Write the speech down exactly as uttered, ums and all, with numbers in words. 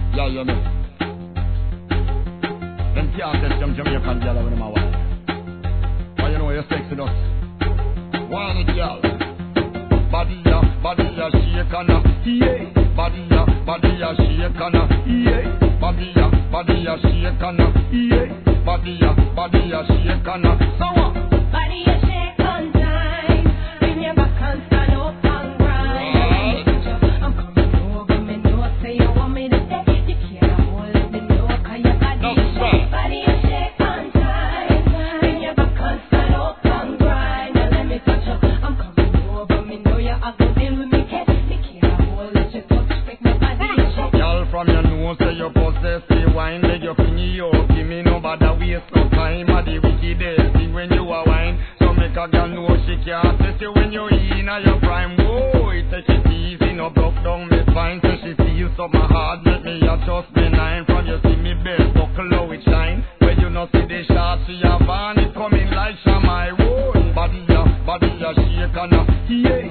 Yeah, you know. Them can't test them Jamaican girl when them a wild. Why you know you're sexy enough? One it, girl. Body ya, body ya, shake and a, yeah. Body ya, body ya, shake and a, yeah. Body ya, body ya, shake and a, yeah. Body ya, body ya, shake and a. So what? Body ya shake on time. Bring your back and stand up and grind. I'm coming over, me know say you want me to stay. You can't hold me know 'cause your body shake. Body ya shake on time. Bring your back and stand up and grind. Now let me touch you. I'm coming over, me know you have to deal with me. Can't, me can't hold it, you touch, make my body shake. Girl from your nose say you possess the wine. Leg your finger up, give me no bother waste no time. At the wickedest thing when you a wine. So make a girl know she can't test you when you in a your prime. Whoa, take it easy, no broke down me spine. So she feels so my heart, make me adjust me nine. From you see me best, buckle how it shine. When you not see the shot, she a van, it coming like Shamai. Whoa, body ya, body ya, shake and a, yeah.